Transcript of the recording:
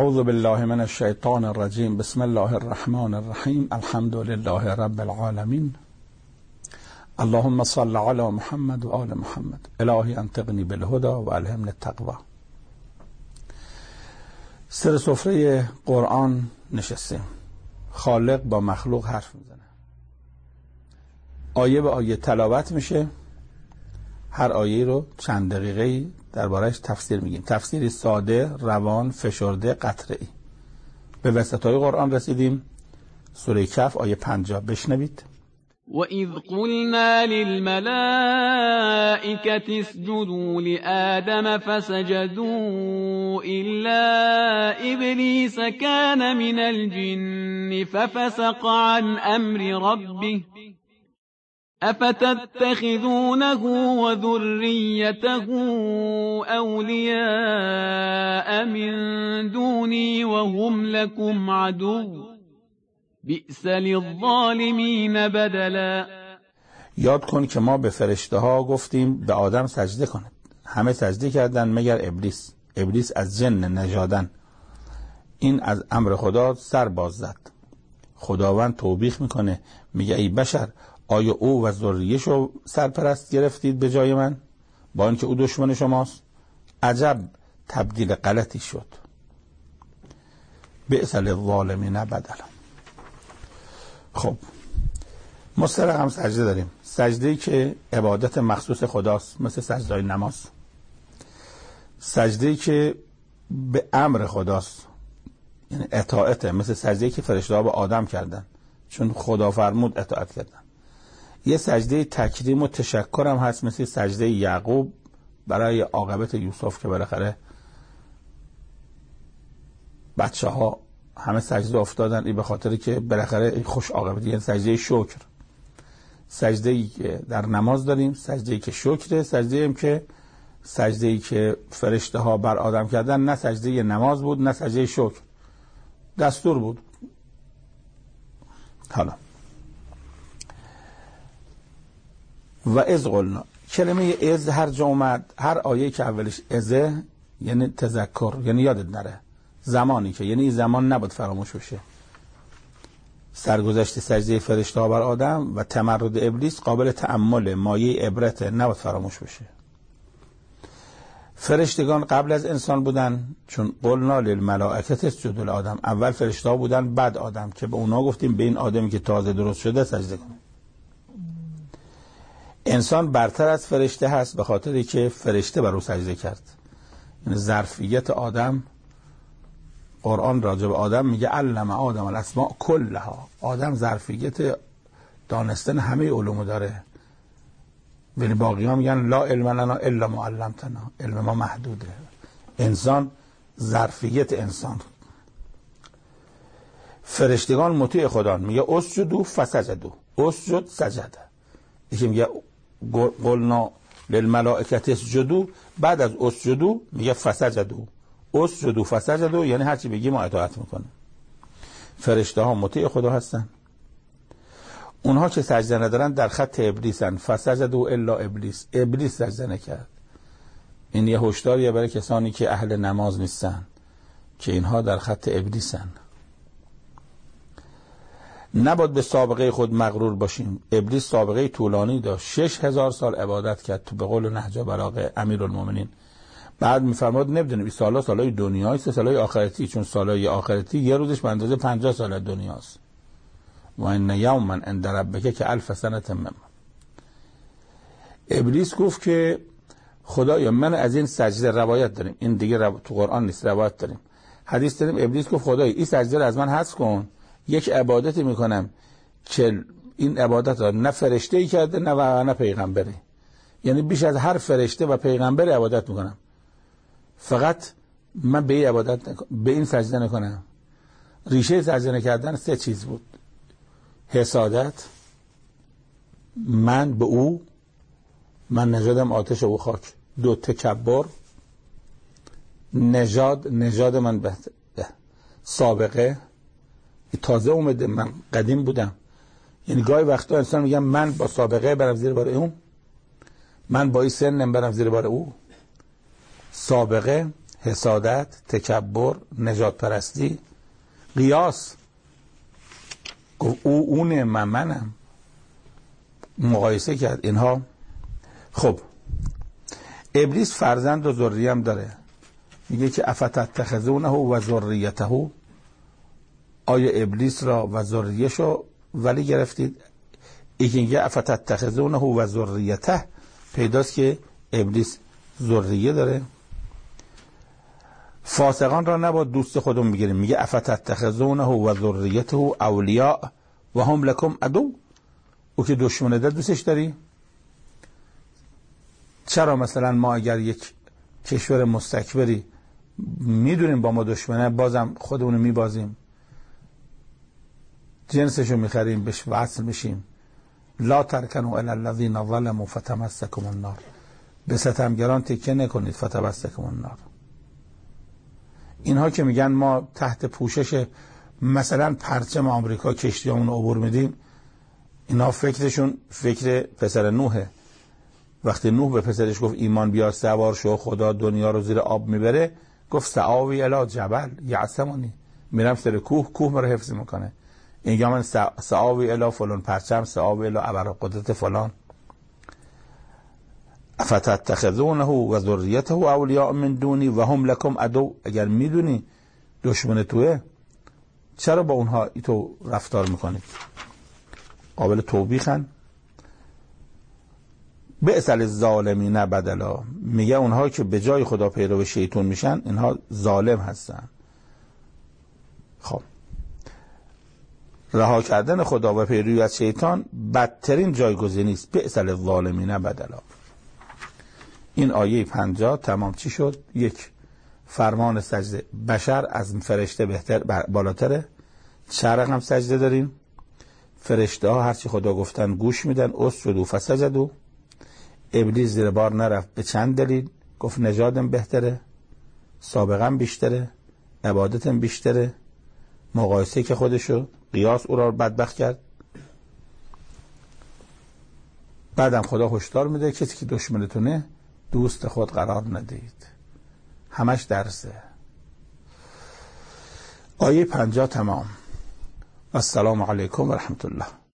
اعوذ بالله من الشیطان الرجیم. بسم الله الرحمن الرحیم. الحمد لله رب العالمین. اللهم صل علی محمد و آل محمد. الهی انطقنی بالهدى و الهمنی التقوی. سر سفره قرآن نشستیم. خالق با مخلوق حرف میزنه. آیه به آیه تلاوت میشه. هر آیه رو چند دقیقه‌ای درباره‌اش تفسیر میگیم. تفسیری ساده، روان، فشرده، قطعی. به وسطای قرآن رسیدیم. سوره کهف آیه 50 بشنوید. وَإِذْ قُلْنَا لِلْمَلَائِكَةِ اسْجُدُوا لِآدَمَ فَسَجَدُوا إِلَّا إِبْلِيسَ كَانَ مِنَ الْجِنِّ فَفَسَقَ عَنْ أَمْرِ رَبِّهِ أَفَتَتَّخِذُونَهُ وَذُرِّيَّتَهُ أَوْلِيَاءَ مِن دُونِي وَهُمْ لَكُمْ عَدُوٌّ بِئْسَ لِلظَّالِمِينَ بَدَلًا. یاد کن که ما به فرشته ها گفتیم به آدم سجده کنند. همه سجده کردند مگر ابلیس. ابلیس از جن نژادن. این از امر خدا سر باز زد. خداوند توبیخ میکنه، میگه ای بشر، آیا او و ذریه‌شو سرپرست گرفتید به جای من با اینکه او دشمن شماست؟ عجب تبدیل غلطی شد. بئس للظالمین بدلا. خب مسترق هم سجده داریم. سجده‌ای که عبادت مخصوص خداست، مثل سجده نماز. سجده‌ای که به امر خداست، یعنی اطاعته، مثل سجده‌ای که فرشته‌ها به آدم کردن چون خدا فرمود اطاعت کردن. یه سجده تکریم و تشکر هم هست، مثل سجده یعقوب برای عاقبت یوسف که بالاخره بچه ها همه سجده افتادن، این به خاطری که بالاخره خوش عاقبت، یعنی سجده شکر. سجده ای که در نماز داریم، سجده ای که شکره، سجده ای که فرشته ها بر آدم کردن، نه سجده نماز بود نه سجده شکر، دستور بود. حالا و اذ قلنا، کلمه اذ هر جا اومد، هر آیه که اولش ازه یعنی تذکر، یعنی یادت نره. زمانی که، یعنی این زمان نباید فراموش بشه. سرگذشت سجده فرشته ها بر آدم و تمرد ابلیس قابل تأمل، مایه عبرت، نباید فراموش بشه. فرشتگان قبل از انسان بودن، چون قلنا للملائکه اسجدوا لآدم، اول فرشته ها بودن بعد آدم، که به اونا گفتیم به این آدمی که تازه درست شده سجده کن. انسان برتر از فرشته هست به خاطری که فرشته بر او سجده کرد. یعنی ظرفیت آدم، قرآن راجع به آدم میگه علم آدم الاسماء کلها. آدم ظرفیت دانستن همه علومو داره، ولی باقی ها میگن لا علم لنا الا ما علمتنا، علم ما محدوده. انسان ظرفیت انسان. فرشتگان مطیع خدا، میگه اسجدوا فسجدوا. اسجد سجده. یکی میگه قلنا للملائکه اسجدوا، بعد از اسجدوا میگه فسجدوا. اسجدوا فسجدوا یعنی هرچی بگی ما اطاعت میکنیم. فرشته ها مطیع خدا هستن. اونها که سجده ندارن در خط ابلیسن. فسجدوا الا ابلیس. ابلیس سجده نکرد. این یه هشداریه برای کسانی که اهل نماز نیستن که اینها در خط ابلیسن. نباید به سابقه خود مغرور باشیم. ابلیس سابقه طولانی داشت. 6000 سال عبادت کرد، تو به قول نهج بلاغه امیرالمومنین. بعد میفرماد نمیدونم این سالای دنیایی، سالای آخرتی، چون سالای آخرتی یه روزش به اندازه 50 سال دنیاست. و ان یوما عند ربک که 1000 سنه مما. ابلیس گفت که خدایا من از این سجده، روایت داریم، این دیگه تو قرآن نیست، روایت داریم، حدیث داریم، ابلیس گفت خدایا این سجده رو از من حذف کن، یک عبادتی میکنم که این عبادت را نه فرشته‌ای کرده نه پیغمبری، یعنی بیش از هر فرشته و پیغمبر عبادت میکنم، فقط من به این عبادت به این سجده نکنم. ریشه سجده نکردن 3 چیز بود: حسادت، من به او، من نژادم آتش او خاک. 2 تکبر، نژاد من بهتر. سابقه، تازه اومده، من قدیم بودم. یعنی گاهی وقتا انسان میگم من با سابقه برم زیر بار اون، من با این سنم برم زیر بار او. سابقه، حسادت، تکبر، نجات پرستی، قیاس، گفت او اونه منم، مقایسه کرد اینها. خب ابلیس فرزند و ذریه هم داره، میگه که افتتخذونه و ذریته، آیا ابلیس را و ذریه‌شو ولی گرفتید؟ یکی میگه افتتخذونه و ذریته، پیداست که ابلیس ذریه داره. فاسقان را نباید دوست خودمون بگیریم، میگه افتتخذونه و ذریته اولیاء و هم لکم عدو، او که دشمنه ده دوستش داری؟ چرا مثلا ما اگر یک کشور مستکبری میدونیم با ما دشمنه بازم خودمون میبازیم، جنسشو میخریم، بهش وصل میشیم؟ لا ترکنوا الی الذین ظلموا فتمسکم النار، به ستمگران تکیه نکنید فتمسکم النار. اینها که میگن ما تحت پوشش مثلا پرچم آمریکا کشتیامون عبور میدیم، اینا فکرشون فکر پسر نوحه. وقتی نوح به پسرش گفت ایمان بیار سوار شو، خدا دنیا رو زیر آب میبره، گفت سآوی الی جبل یعصمنی، میرم سر کوه، کوه مرا حفظ میکنه. اینجا من سآوی الی فلان پرچم، سآوی الی ابرقدرت فلان. افتتخذونه و ذریته اولیاء من دونی و هم لکم عدو، اگر میدونی دشمن توه چرا با اونها تو رفتار میکنید؟ قابل توبیخن. بئس للظالمین بدلا، میگه اونها که به جای خدا پیرو شیطان میشن اینها ظالم هستن. خب رها کردن خدا و پیروی از شیطان بدترین جایگزینی است. بئس للظالمین بدلا. این آیه 50 تمام چی شد؟ یک، فرمان سجده، بشر از فرشته بهتر بالاتره. چه رقم سجده داریم؟ فرشته ها هرچی خدا گفتن گوش میدن، اسجدوا فسجدوا. ابلیس زیر بار نرفت. به چند دلیل؟ گفت نژادم بهتره، سابقم بیشتره، عبادتم بیشتره، مقایسه که خودشو، قیاس او را بدبخت کرد. بعدم خدا هشدار میده کسی که دشمنتونه دوست خود قرار ندید. همش درسه. آیه 50 تمام. السلام علیکم و رحمت الله.